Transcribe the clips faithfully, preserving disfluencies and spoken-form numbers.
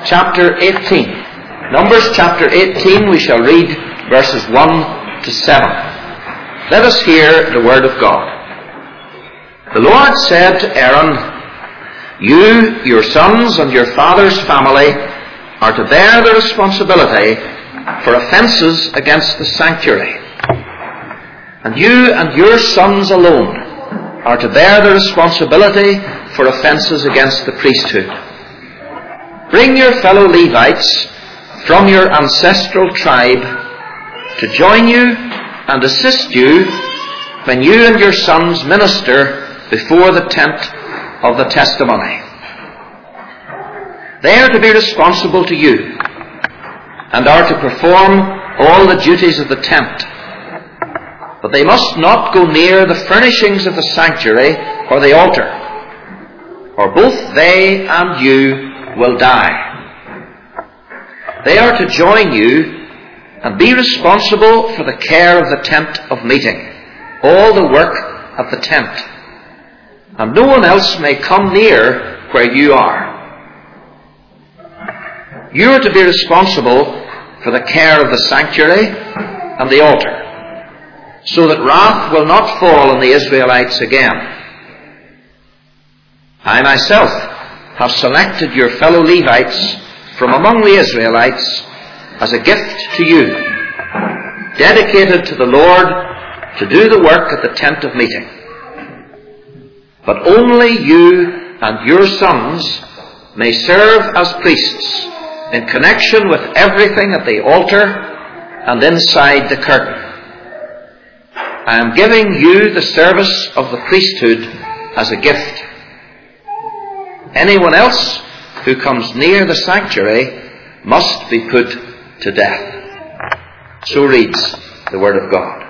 chapter eighteen. Numbers chapter eighteen, we shall read verses one to seven. Let us hear the word of God. The Lord said to Aaron, "You, your sons, and your father's family are to bear the responsibility for offences against the sanctuary. And you and your sons alone are to bear the responsibility for offences against the priesthood. Bring your fellow Levites from your ancestral tribe to join you and assist you when you and your sons minister before the tent of the testimony. They are to be responsible to you and are to perform all the duties of the tent. But they must not go near the furnishings of the sanctuary or the altar, or both they and you will die. They are to join you and be responsible for the care of the tent of meeting, all the work of the tent, and no one else may come near where you are. You are to be responsible for the care of the sanctuary and the altar, so that wrath will not fall on the Israelites again. I myself have selected your fellow Levites from among the Israelites as a gift to you, dedicated to the Lord to do the work at the tent of meeting. But only you and your sons may serve as priests in connection with everything at the altar and inside the curtain. I am giving you the service of the priesthood as a gift. Anyone else who comes near the sanctuary must be put to death." So reads the Word of God.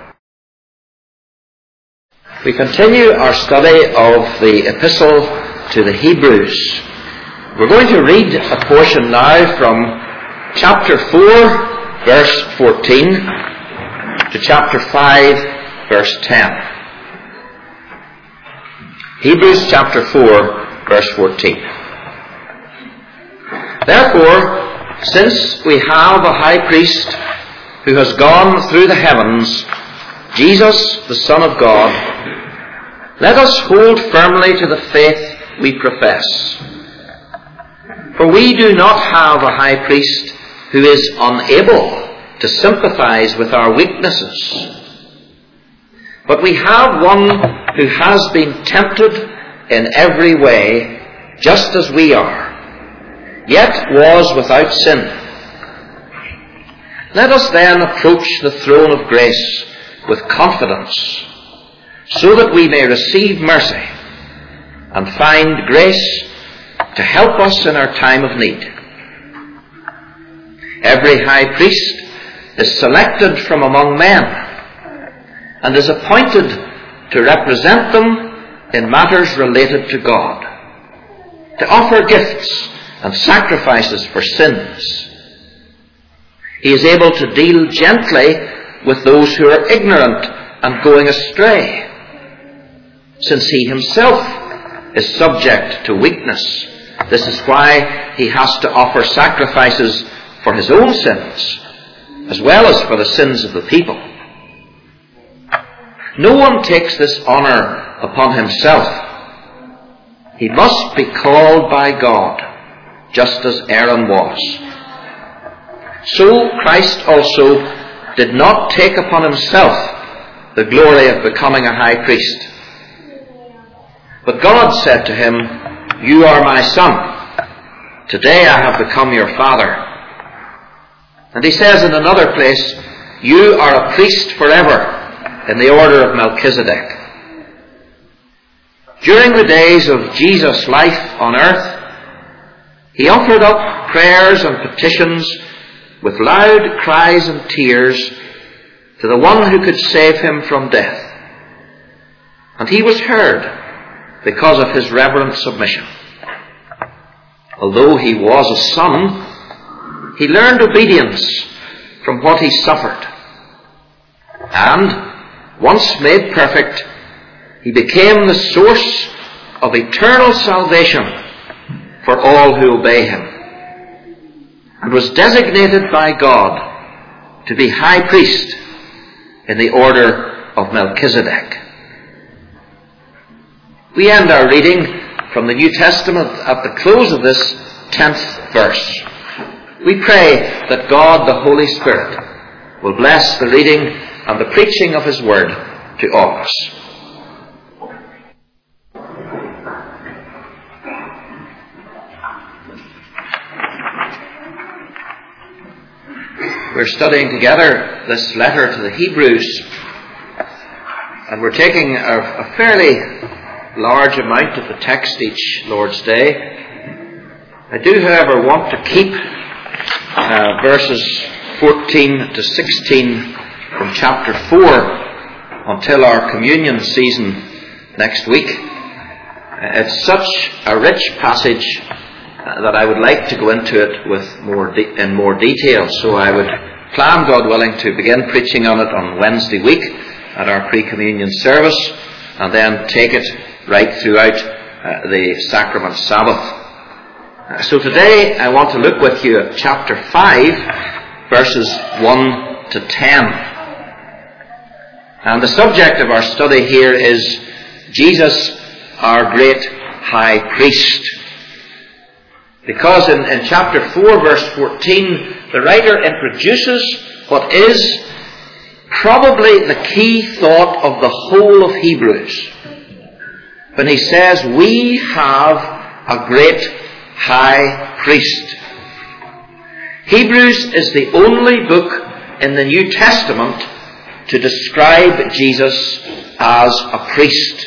We continue our study of the Epistle to the Hebrews. We're going to read a portion now from chapter four, verse fourteen, to chapter five, verse ten. Hebrews chapter four, verse fourteen. "Therefore, since we have a high priest who has gone through the heavens, Jesus, the Son of God, let us hold firmly to the faith we profess. For we do not have a high priest who is unable to sympathize with our weaknesses, but we have one who has been tempted in every way, just as we are, yet was without sin. Let us then approach the throne of grace with confidence, so that we may receive mercy and find grace to help us in our time of need. Every high priest is selected from among men and is appointed to represent them in matters related to God, to offer gifts and sacrifices for sins. He is able to deal gently with those who are ignorant and going astray, since he himself is subject to weakness. This is why he has to offer sacrifices for his own sins, as well as for the sins of the people. No one takes this honour upon himself. He must be called by God, just as Aaron was. So Christ also did not take upon himself the glory of becoming a high priest. But God said to him, "You are my son. Today I have become your father." And he says in another place, "You are a priest forever in the order of Melchizedek." During the days of Jesus' life on earth, he offered up prayers and petitions with loud cries and tears to the one who could save him from death. And he was heard because of his reverent submission. Although he was a son, he learned obedience from what he suffered. And, once made perfect, he became the source of eternal salvation for all who obey him. and was designated by God to be high priest in the order of Melchizedek. We end our reading from the New Testament at the close of this tenth verse. We pray that God, the Holy Spirit, will bless the reading and the preaching of His Word to all of us. We're studying together this letter to the Hebrews, and we're taking a, a fairly large amount of the text each Lord's Day. I do, however, want to keep uh, verses fourteen to sixteen from chapter four until our communion season next week. It's such a rich passage uh, that I would like to go into it with more de- in more detail. So I would plan, God willing, to begin preaching on it on Wednesday week at our pre-communion service, and then take it right throughout uh, the Sacrament Sabbath. Uh, so today I want to look with you at chapter five, verses one to ten. And the subject of our study here is Jesus, our great high priest. Because in, in chapter four, verse fourteen, the writer introduces what is probably the key thought of the whole of Hebrews, when he says, we have a great high priest. Hebrews is the only book in the New Testament to describe Jesus as a priest.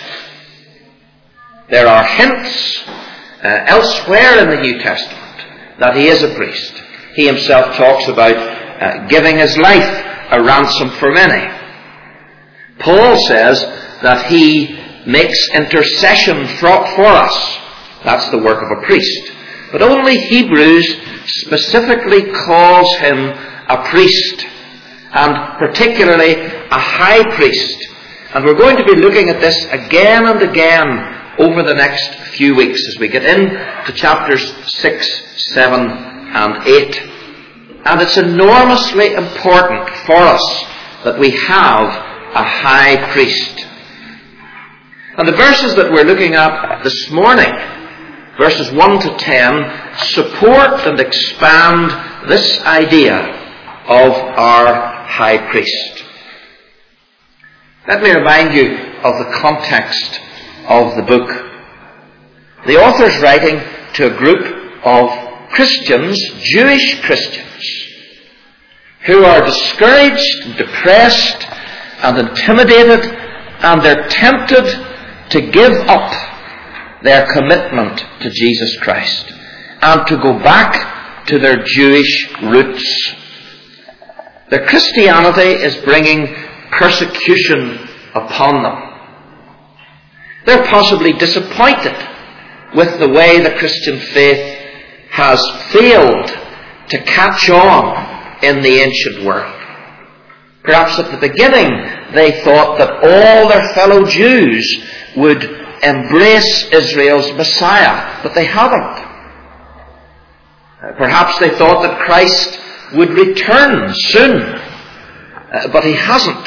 There are hints uh, elsewhere in the New Testament that he is a priest. He himself talks about uh, giving his life a ransom for many. Paul says that he makes intercession for, for us. That's the work of a priest. But only Hebrews specifically calls him a priest, and particularly a high priest. And we're going to be looking at this again and again over the next few weeks as we get into chapters six, seven, and eight. And it's enormously important for us that we have a high priest. And the verses that we're looking at this morning, verses one to ten, support and expand this idea of our high priest. Let me remind you of the context of the book. The author's writing to a group of Christians, Jewish Christians, who are discouraged, depressed, and intimidated, and they're tempted to give up their commitment to Jesus Christ and to go back to their Jewish roots. Their Christianity is bringing persecution upon them. They're possibly disappointed with the way the Christian faith has failed to catch on in the ancient world. Perhaps at the beginning they thought that all their fellow Jews would embrace Israel's Messiah, but they haven't. Perhaps they thought that Christ would return soon, but he hasn't.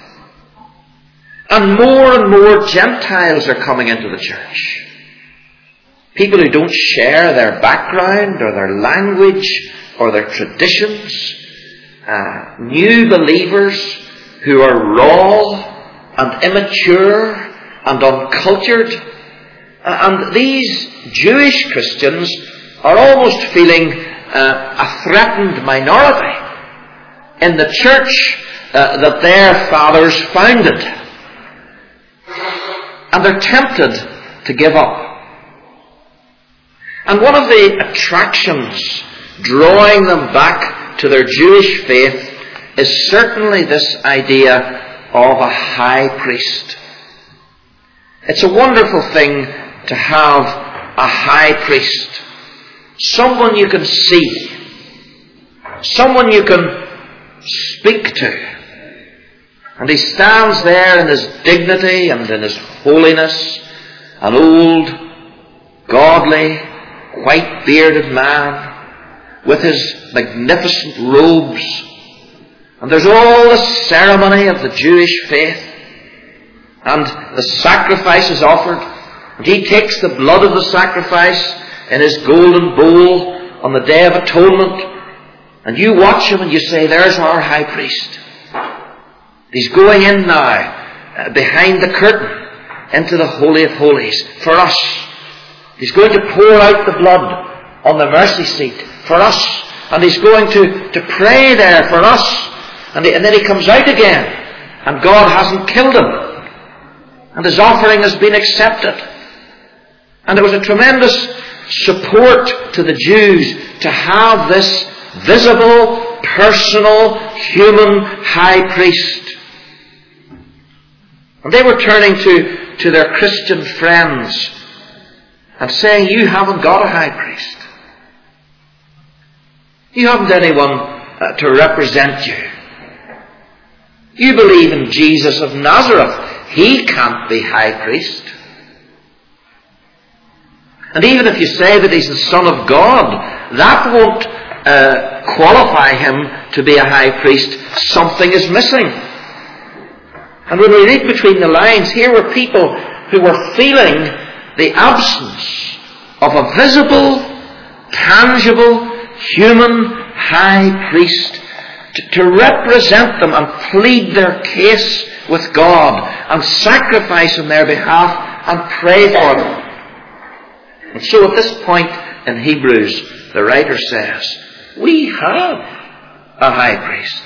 And more and more Gentiles are coming into the church. People who don't share their background or their language or their traditions. Uh, new believers who are raw and immature and uncultured. Uh, and these Jewish Christians are almost feeling uh, a threatened minority in the church uh, that their fathers founded. And they're tempted to give up. And one of the attractions drawing them back to their Jewish faith is certainly this idea of a high priest. It's a wonderful thing to have a high priest. Someone you can see. Someone you can speak to. And he stands there in his dignity and in his holiness, an old, godly, white-bearded man, with his magnificent robes. And there's all the ceremony of the Jewish faith. And the sacrifice is offered. And he takes the blood of the sacrifice in his golden bowl on the Day of Atonement. And you watch him and you say, there's our high priest. He's going in now, uh, behind the curtain, into the Holy of Holies for us. He's going to pour out the blood on the mercy seat for us. And he's going to, to pray there for us. And, he, and then he comes out again. And God hasn't killed him. And his offering has been accepted. And there was a tremendous support to the Jews to have this visible, personal, human high priest. And they were turning to, to their Christian friends and saying, you haven't got a high priest. You haven't anyone uh, to represent you. You believe in Jesus of Nazareth. He can't be high priest. And even if you say that he's the Son of God, that won't uh, qualify him to be a high priest. Something is missing. And when we read between the lines, here were people who were feeling the absence of a visible, tangible, human high priest to, to represent them and plead their case with God and sacrifice on their behalf and pray for them. And so at this point in Hebrews, the writer says, we have a high priest.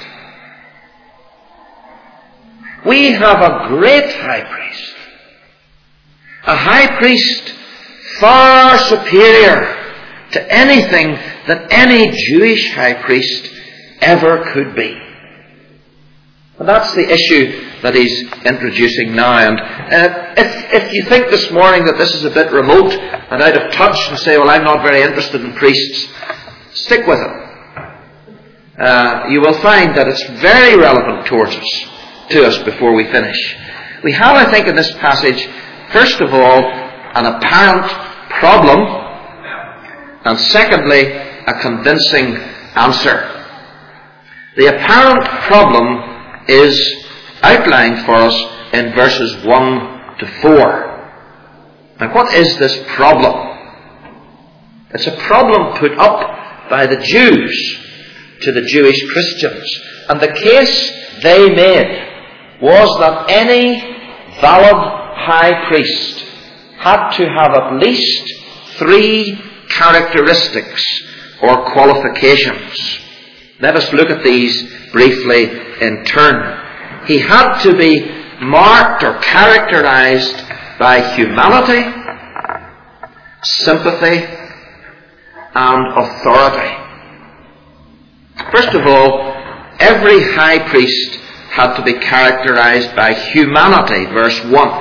We have a great high priest. A high priest far superior to anything that any Jewish high priest ever could be. And that's the issue that he's introducing now. And uh, if, if you think this morning that this is a bit remote and out of touch and say, well, I'm not very interested in priests, stick with it. Uh, you will find that it's very relevant towards us, to us before we finish. We have, I think, in this passage, first of all, an apparent problem, and secondly, a convincing answer. The apparent problem is outlined for us in verses one to four. Now, what is this problem? It's a problem put up by the Jews to the Jewish Christians. And the case they made was that any valid high priest had to have at least three characteristics or qualifications. Let us look at these briefly in turn. He had to be marked or characterized by humanity, sympathy, and authority. First of all, every high priest had to be characterized by humanity, verse one.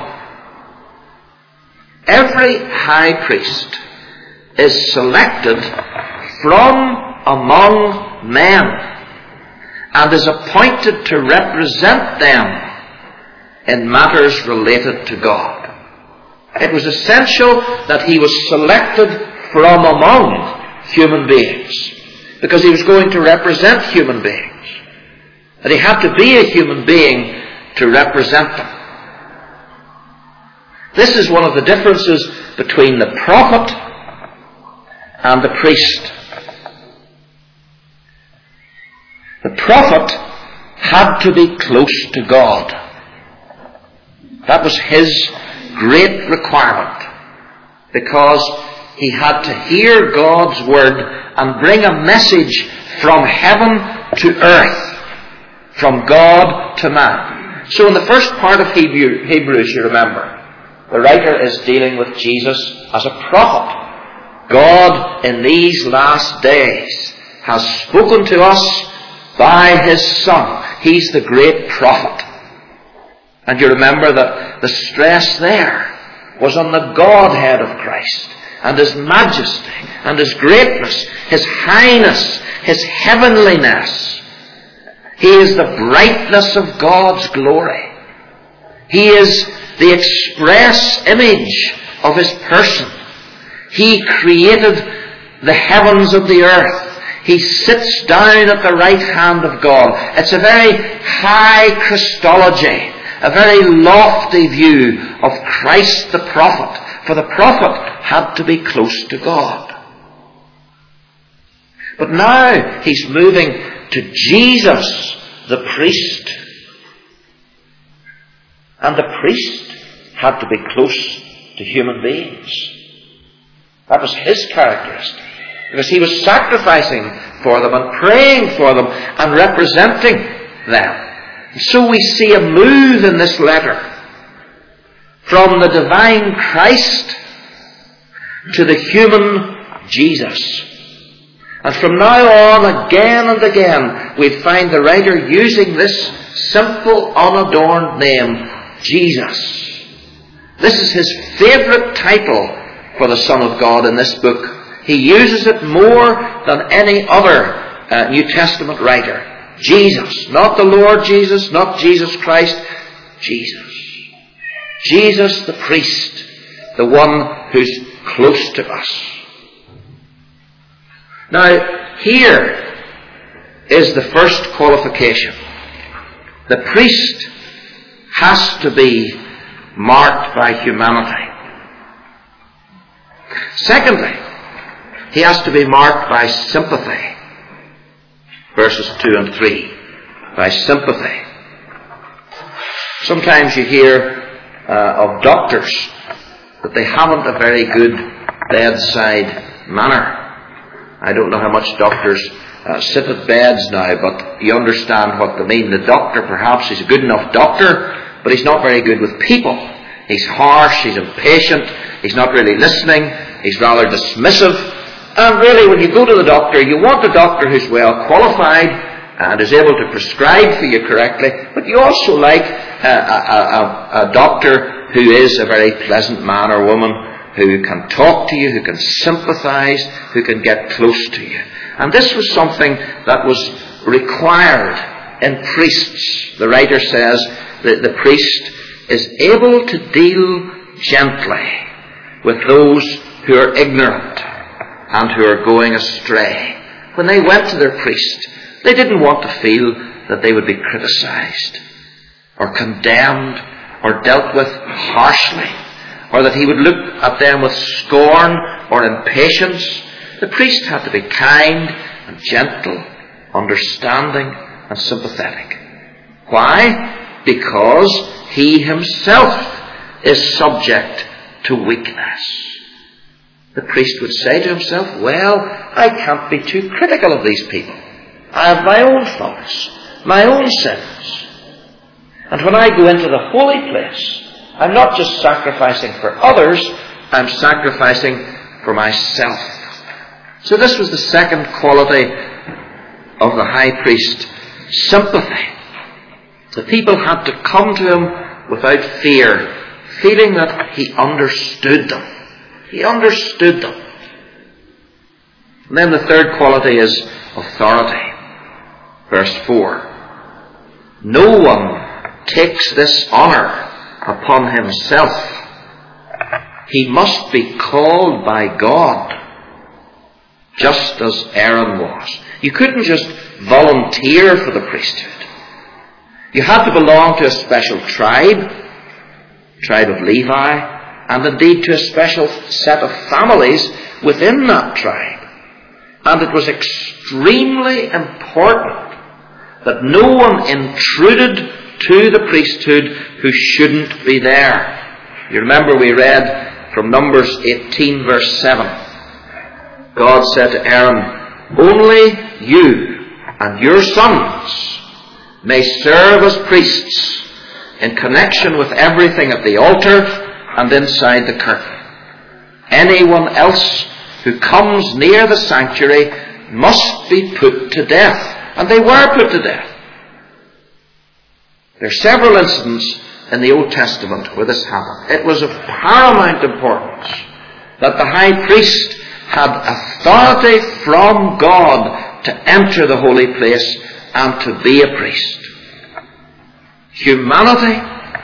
Every high priest is selected from among men and is appointed to represent them in matters related to God. It was essential that he was selected from among human beings because he was going to represent human beings. That he had to be a human being to represent them. This is one of the differences between the prophet and the priest. The prophet had to be close to God. That was his great requirement, because he had to hear God's word and bring a message from heaven to earth, from God to man. So in the first part of Hebrew, Hebrews, you remember, the writer is dealing with Jesus as a prophet. God in these last days has spoken to us by his Son. He's the great prophet. And you remember that the stress there was on the Godhead of Christ and his majesty and his greatness, his highness, his heavenliness. He is the brightness of God's glory. He is the express image of his person. He created the heavens and the earth. He sits down at the right hand of God. It's a very high Christology, a very lofty view of Christ the prophet. For the prophet had to be close to God. But now he's moving to Jesus, the priest. And the priest had to be close to human beings. That was his characteristic. Because he was sacrificing for them and praying for them and representing them. And so we see a move in this letter from the divine Christ to the human Jesus. And from now on, again and again, we find the writer using this simple, unadorned name, Jesus. This is his favourite title for the Son of God in this book. He uses it more than any other uh, New Testament writer. Jesus. Not the Lord Jesus, not Jesus Christ. Jesus. Jesus the priest. The one who's close to us. Now, here is the first qualification. The priest has to be marked by humanity. Secondly, he has to be marked by sympathy. Verses two and three. By sympathy. Sometimes you hear uh, of doctors that they haven't a very good bedside manner. I don't know how much doctors uh, sit at beds now, but you understand what they mean. The doctor, perhaps, is a good enough doctor, but he's not very good with people. He's harsh, he's impatient, he's not really listening, he's rather dismissive. And really, when you go to the doctor, you want a doctor who's well qualified and is able to prescribe for you correctly, but you also like a, a, a, a doctor who is a very pleasant man or woman, who can talk to you, who can sympathize, who can get close to you. And this was something that was required in priests. The writer says that the priest is able to deal gently with those who are ignorant and who are going astray. When they went to their priest, they didn't want to feel that they would be criticized or condemned or dealt with harshly, or that he would look at them with scorn or impatience. The priest had to be kind and gentle, understanding and sympathetic. Why? Because he himself is subject to weakness. The priest would say to himself, well, I can't be too critical of these people. I have my own faults, my own sins. And when I go into the holy place, I'm not just sacrificing for others, I'm sacrificing for myself. So this was the second quality of the high priest, sympathy. The people had to come to him without fear, feeling that he understood them. He understood them. And then the third quality is authority. Verse four. No one takes this honour upon himself. He must be called by God, just as Aaron was. You couldn't just volunteer for the priesthood. You had to belong to a special tribe, tribe of Levi, and indeed to a special set of families within that tribe. And it was extremely important that no one intruded to the priesthood who shouldn't be there. You remember we read from Numbers eighteen verse seven. God said to Aaron, only you and your sons may serve as priests in connection with everything at the altar and inside the curtain. Anyone else who comes near the sanctuary must be put to death. And they were put to death. There are several incidents in the Old Testament where this happened. It was of paramount importance that the high priest had authority from God to enter the holy place and to be a priest. Humanity,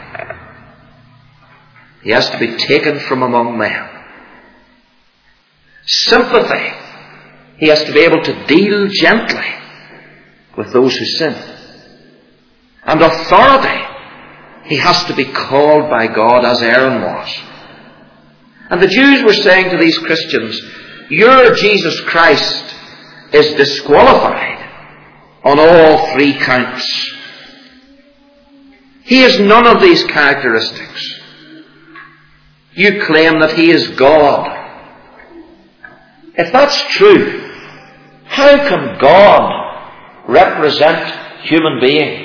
he has to be taken from among men. Sympathy, He has to be able to deal gently with those who sin. And authority, he has to be called by God as Aaron was. And the Jews were saying to these Christians, your Jesus Christ is disqualified on all three counts. He has none of these characteristics. You claim that he is God. If that's true, how can God represent human beings?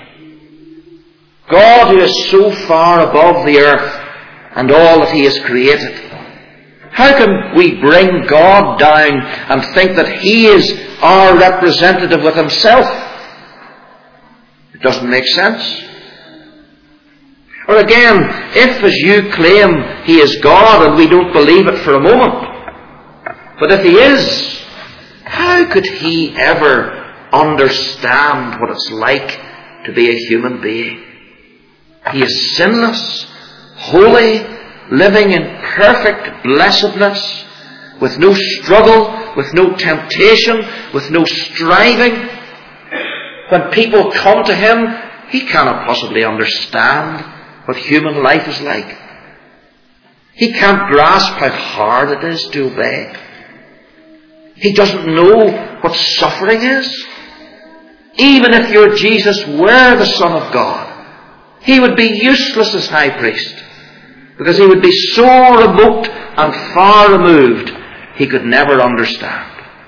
God, who is so far above the earth and all that he has created. How can we bring God down and think that he is our representative with himself? It doesn't make sense. Or again, if, as you claim, he is God and we don't believe it for a moment, but if he is, how could he ever understand what it's like to be a human being? He is sinless, holy, living in perfect blessedness, with no struggle, with no temptation, with no striving. When people come to him, he cannot possibly understand what human life is like. He can't grasp how hard it is to obey. He doesn't know what suffering is. Even if your Jesus were the Son of God, he would be useless as high priest, because he would be so remote and far removed, he could never understand.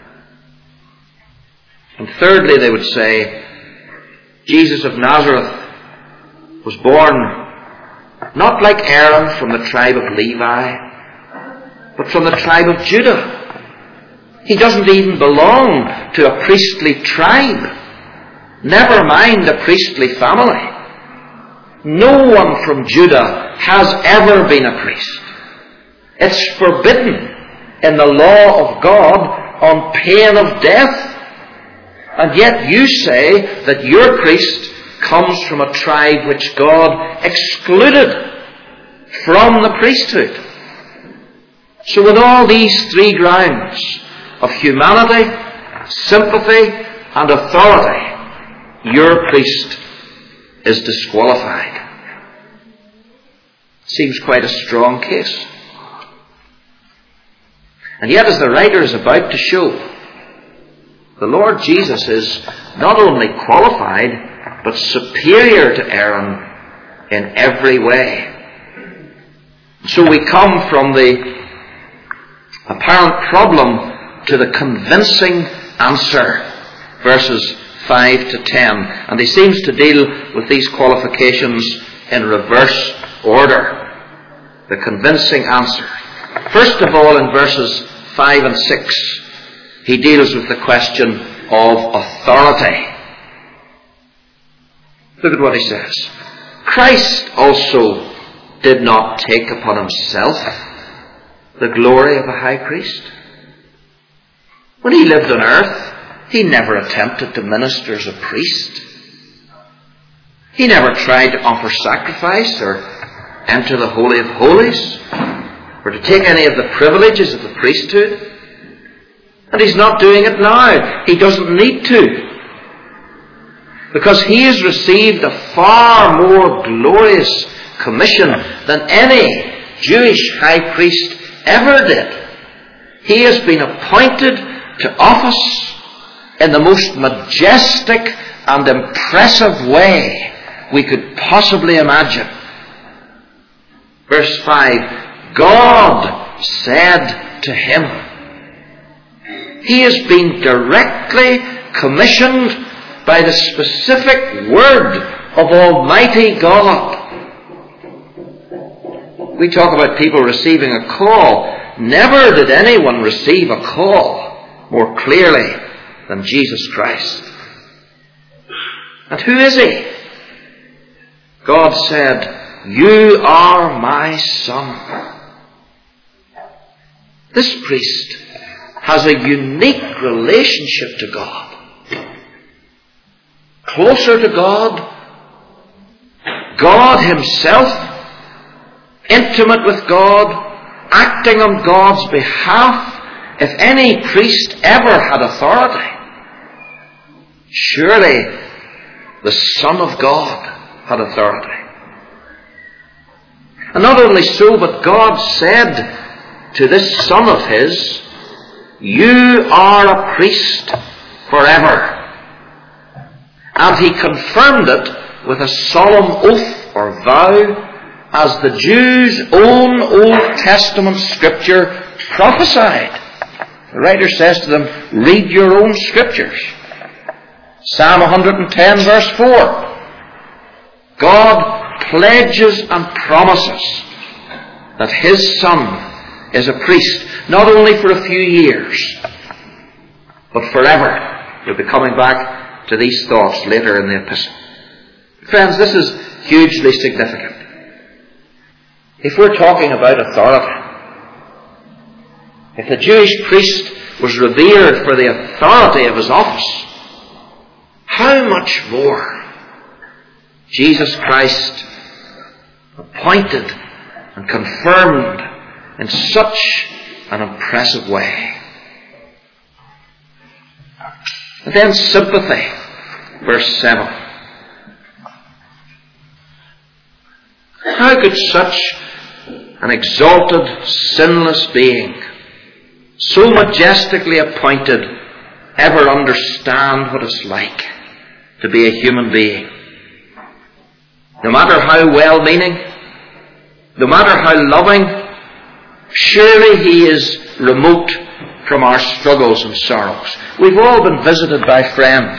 And thirdly, they would say, Jesus of Nazareth was born not like Aaron from the tribe of Levi, but from the tribe of Judah. He doesn't even belong to a priestly tribe, never mind a priestly family. No one from Judah has ever been a priest. It's forbidden in the law of God on pain of death. And yet you say that your priest comes from a tribe which God excluded from the priesthood. So with all these three grounds of humanity, sympathy, and authority, your priest is disqualified. Seems quite a strong case. And yet, as the writer is about to show, the Lord Jesus is not only qualified, but superior to Aaron in every way. So we come from the apparent problem to the convincing answer, verses five to ten. And he seems to deal with these qualifications in reverse order. The convincing answer. First of all, in verses five and six, he deals with the question of authority. Look at what he says. Christ also did not take upon himself the glory of a high priest. When he lived on earth, he never attempted to minister as a priest. He never tried to offer sacrifice or enter the Holy of Holies or to take any of the privileges of the priesthood. And he's not doing it now. He doesn't need to. Because he has received a far more glorious commission than any Jewish high priest ever did. He has been appointed to office in the most majestic and impressive way we could possibly imagine. Verse five, God said to him. He has been directly commissioned by the specific word of Almighty God. We talk about people receiving a call. Never did anyone receive a call more clearly than Jesus Christ. And who is he? God said, "You are my son." This priest has a unique relationship to God. Closer to God, God himself, intimate with God, acting on God's behalf if any priest ever had authority, surely the Son of God had authority. And not only so, but God said to this Son of His, "You are a priest forever." And He confirmed it with a solemn oath or vow, as the Jews' own Old Testament scripture prophesied. The writer says to them, read your own scriptures. Psalm one hundred ten verse four. God pledges and promises that His Son is a priest, not only for a few years, but forever. We'll be coming back to these thoughts later in the epistle. Friends, this is hugely significant. If we're talking about authority, if the Jewish priest was revered for the authority of his office, how much more Jesus Christ, appointed and confirmed in such an impressive way. And then sympathy, verse seven. How could such an exalted, sinless being, so majestically appointed, ever understand what it's like to be a human being? No matter how well-meaning, no matter how loving, surely He is remote from our struggles and sorrows. We've all been visited by friends,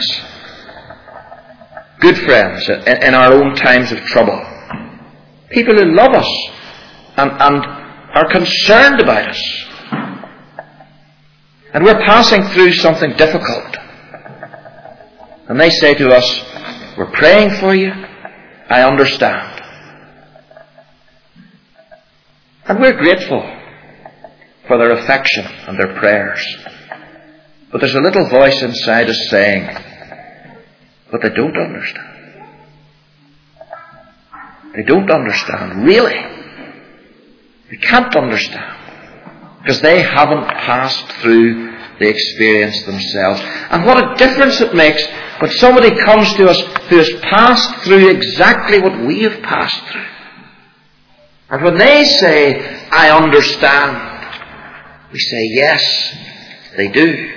good friends, in our own times of trouble. People who love us and, and are concerned about us. And we're passing through something difficult. And they say to us, we're praying for you, I understand. And we're grateful for their affection and their prayers. But there's a little voice inside us saying, but they don't understand. They don't understand, really. They can't understand. Because they haven't passed through the experience themselves. And what a difference it makes when somebody comes to us who has passed through exactly what we have passed through. And when they say, I understand, we say, yes, they do.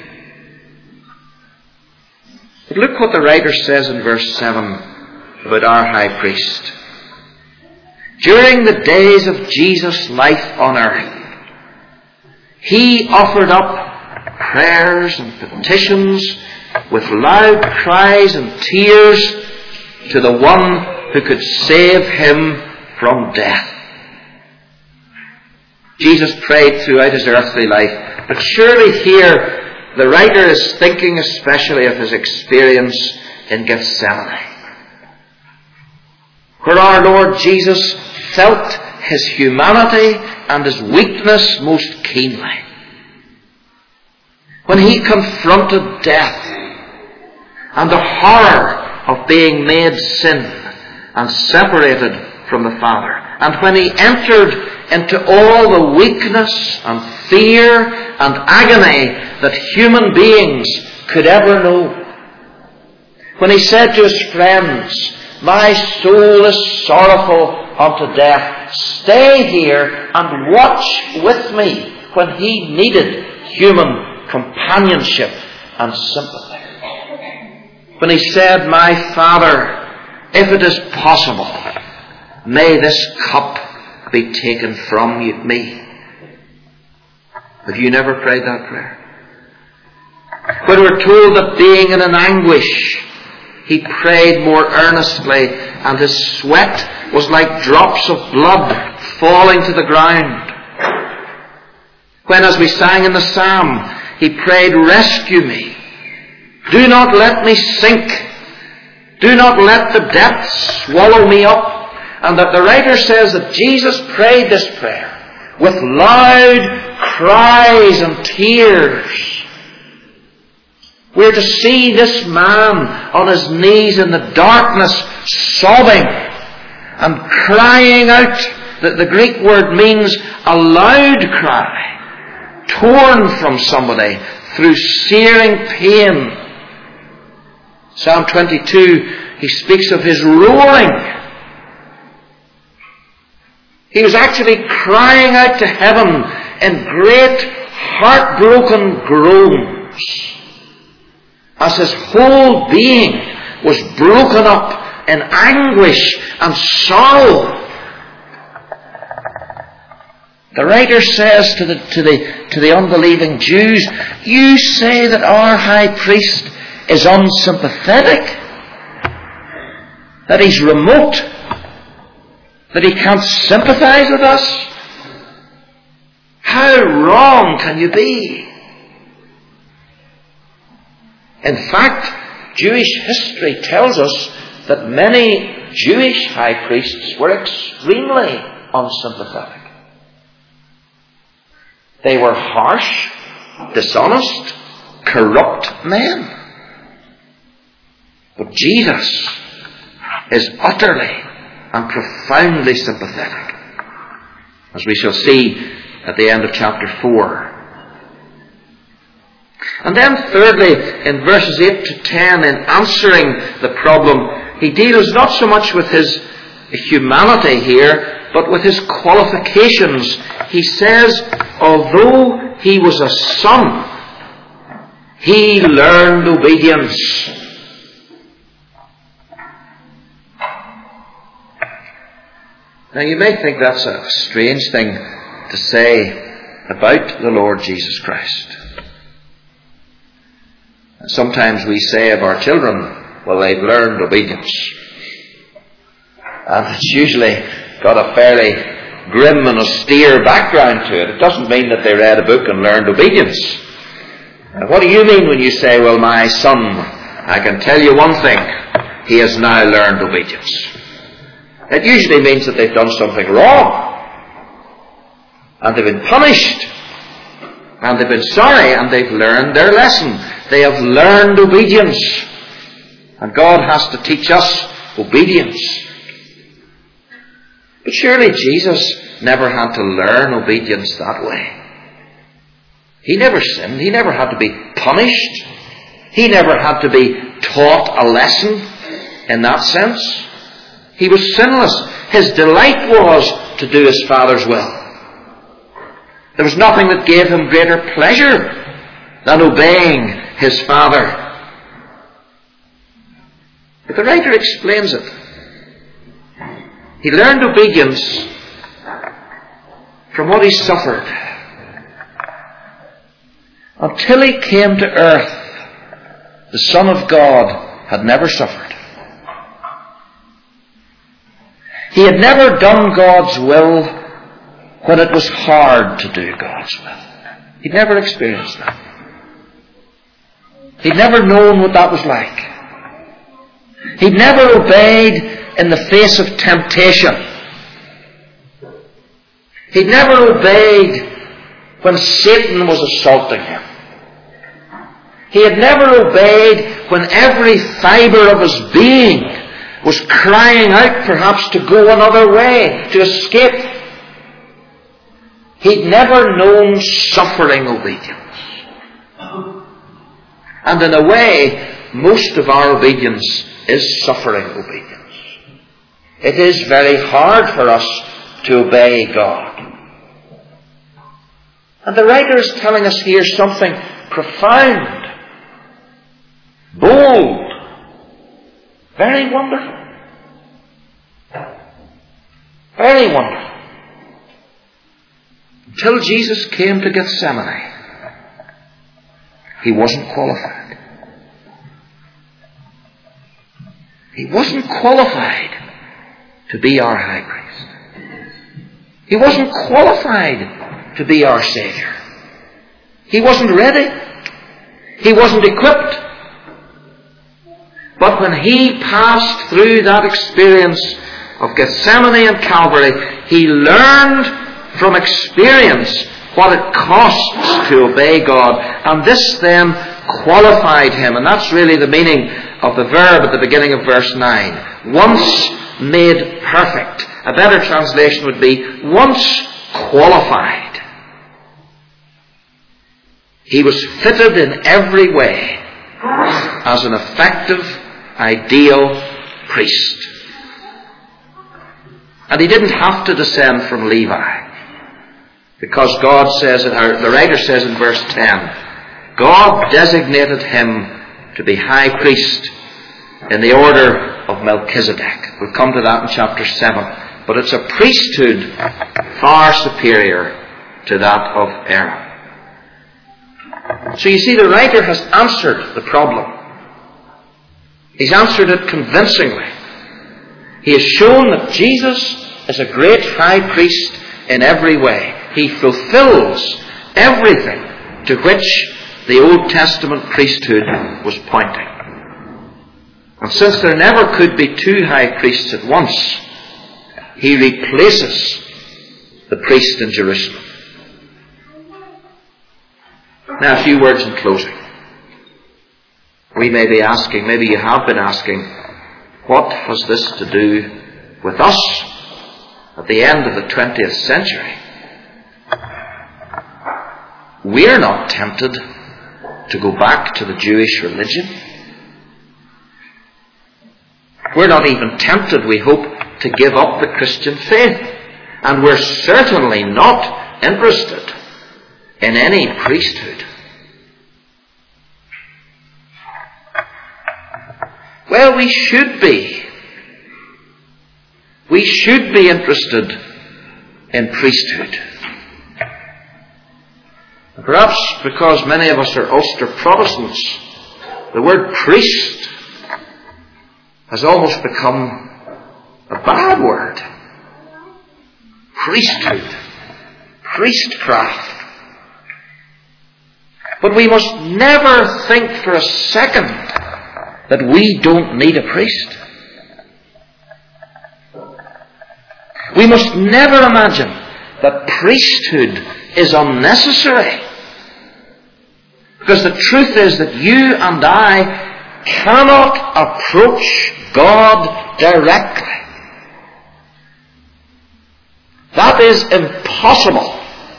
But look what the writer says in verse seven about our high priest. During the days of Jesus' life on earth, He offered up prayers and petitions with loud cries and tears to the one who could save Him from death. Jesus prayed throughout His earthly life, but surely here the writer is thinking especially of His experience in Gethsemane, where our Lord Jesus felt His humanity and His weakness most keenly. When He confronted death and the horror of being made sin and separated from the Father, and when He entered into all the weakness and fear and agony that human beings could ever know, when He said to His friends, my soul is sorrowful unto death, stay here and watch with me, when He needed human companionship and sympathy. When He said, my Father, if it is possible, may this cup be taken from you, me. Have you never prayed that prayer? When we're told that being in an anguish, He prayed more earnestly, and His sweat was like drops of blood falling to the ground. When, as we sang in the psalm, He prayed, rescue me. Do not let me sink. Do not let the depths swallow me up. And that the writer says that Jesus prayed this prayer with loud cries and tears. We're to see this man on his knees in the darkness, sobbing and crying out. That the Greek word means a loud cry, torn from somebody through searing pain. Psalm twenty-two, he speaks of his roaring. He was actually crying out to heaven in great heartbroken groans as his whole being was broken up in anguish and sorrow. The writer says to the, to the, to the unbelieving Jews, you say that our high priest is unsympathetic, that he's remote, that he can't sympathize with us. How wrong can you be? In fact, Jewish history tells us that many Jewish high priests were extremely unsympathetic. They were harsh, dishonest, corrupt men. But Jesus is utterly and profoundly sympathetic, as we shall see at the end of chapter four. And then thirdly, in verses eight to ten, in answering the problem, he deals not so much with his humanity here, but with his qualifications. He says, although he was a son, he learned obedience. Now you may think that's a strange thing to say about the Lord Jesus Christ. Sometimes we say of our children, well, they've learned obedience. And it's usually got a fairly grim and austere background to it. It doesn't mean that they read a book and learned obedience. Now, what do you mean when you say, well, my son, I can tell you one thing, he has now learned obedience? It usually means that they've done something wrong, and they've been punished, and they've been sorry, and they've learned their lesson. They have learned obedience. And God has to teach us obedience. But surely Jesus never had to learn obedience that way. He never sinned. He never had to be punished. He never had to be taught a lesson in that sense. He was sinless. His delight was to do his Father's will. There was nothing that gave him greater pleasure than obeying his Father. But the writer explains it. He learned obedience from what he suffered. Until he came to earth, the Son of God had never suffered. He had never done God's will when it was hard to do God's will. He'd never experienced that. He'd never known what that was like. He'd never obeyed in the face of temptation. He'd never obeyed when Satan was assaulting him. He had never obeyed when every fibre of his being was crying out perhaps to go another way, to escape. He'd never known suffering obedience. And in a way, most of our obedience is suffering obedience. It is very hard for us to obey God. And the writer is telling us here something profound, bold, very wonderful. Very wonderful. Until Jesus came to Gethsemane, he wasn't qualified. He wasn't qualified to be our high priest. He wasn't qualified to be our Savior. He wasn't ready. He wasn't equipped. But when he passed through that experience of Gethsemane and Calvary, he learned from experience what it costs to obey God. And this then qualified him. And that's really the meaning of the verb at the beginning of verse nine. Once made perfect. A better translation would be once qualified. He was fitted in every way as an effective, ideal priest. And he didn't have to descend from Levi. Because God says, or the writer says in verse ten, God designated him to be high priest in the order of Melchizedek. We'll come to that in chapter seven. But it's a priesthood far superior to that of Aaron. So you see, the writer has answered the problem. He's answered it convincingly. He has shown that Jesus is a great high priest in every way. He fulfills everything to which the Old Testament priesthood was pointing. And since there never could be two high priests at once, he replaces the priest in Jerusalem. Now, a few words in closing. We may be asking, maybe you have been asking, what has this to do with us at the end of the twentieth century? We're not tempted to go back to the Jewish religion. We're not even tempted, we hope, to give up the Christian faith. And we're certainly not interested in any priesthood. Well, we should be. We should be interested in priesthood. Perhaps because many of us are Ulster Protestants, the word priest has almost become a bad word. Priesthood. Priestcraft. But we must never think for a second that we don't need a priest. We must never imagine that priesthood is unnecessary. Because the truth is that you and I cannot approach God directly. That is impossible.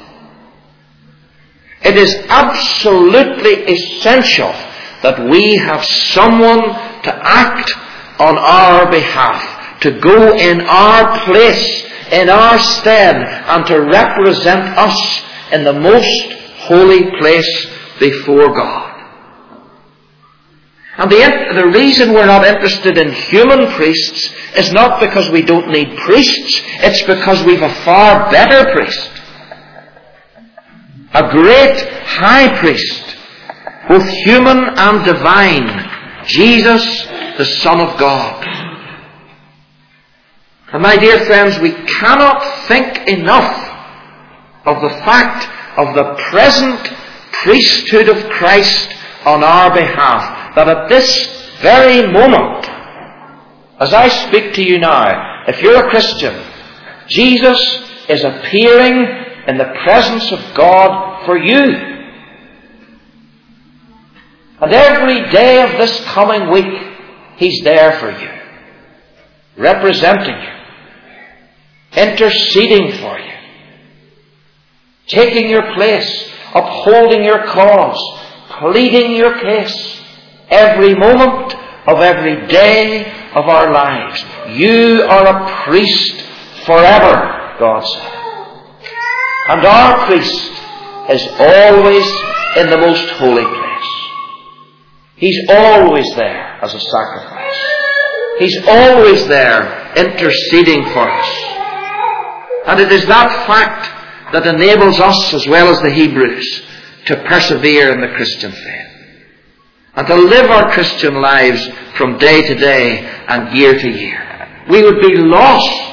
It is absolutely essential that we have someone to act on our behalf, to go in our place, in our stead, and to represent us in the most holy place before God. And the, the reason we're not interested in human priests is not because we don't need priests, it's because we've a far better priest. A great high priest, both human and divine, Jesus, the Son of God. And my dear friends, we cannot think enough of the fact of the present priesthood of Christ on our behalf, that at this very moment, as I speak to you now, if you're a Christian, Jesus is appearing in the presence of God for you. And every day of this coming week, He's there for you, representing you, interceding for you, taking your place, upholding your cause, pleading your case, every moment of every day of our lives. You are a priest forever, God said. And our priest is always in the most holy place. He's always there as a sacrifice. He's always there interceding for us. And it is that fact that enables us, as well as the Hebrews, to persevere in the Christian faith. And to live our Christian lives from day to day and year to year. We would be lost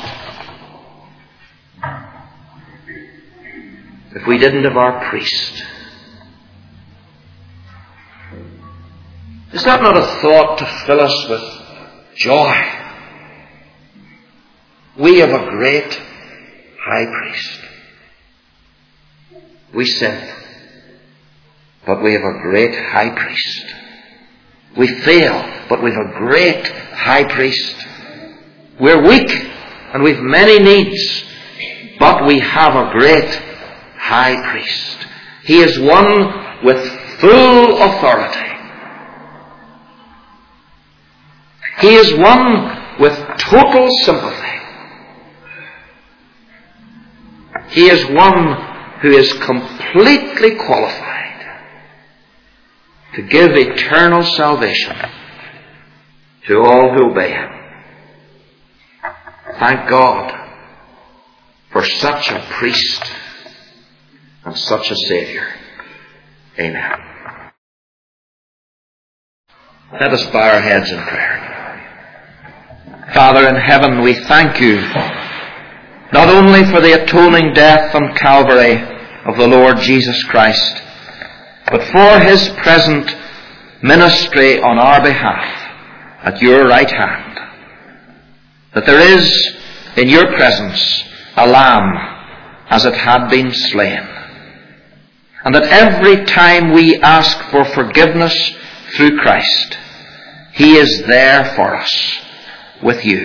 if we didn't have our priest. Is that not a thought to fill us with joy? We have a great high priest. We sin, but we have a great high priest. We fail, but we have a great high priest. We're weak, and we've many needs, but we have a great high priest. He is one with full authority. He is one with total sympathy. He is one who is completely qualified to give eternal salvation to all who obey Him. Thank God for such a priest and such a Saviour. Amen. Let us bow our heads in prayer. Father in heaven, we thank you not only for the atoning death on Calvary of the Lord Jesus Christ, but for His present ministry on our behalf at your right hand, that there is in your presence a lamb as it had been slain, and that every time we ask for forgiveness through Christ, He is there for us with you.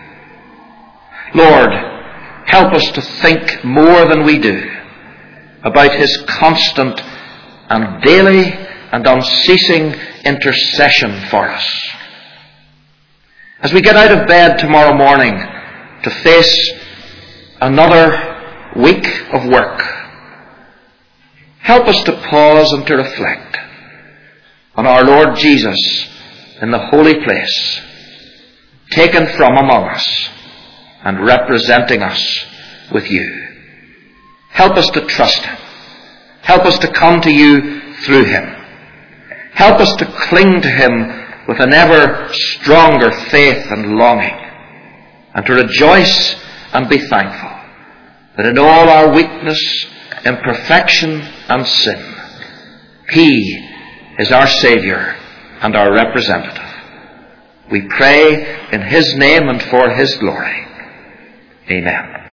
Lord, help us to think more than we do about His constant and daily and unceasing intercession for us. As we get out of bed tomorrow morning to face another week of work, help us to pause and to reflect on our Lord Jesus in the holy place, taken from among us and representing us with you. Help us to trust Him. Help us to come to you through Him. Help us to cling to Him with an ever stronger faith and longing, and to rejoice and be thankful that in all our weakness, imperfection and sin, He is our Saviour and our representative. We pray in His name and for His glory. Amen.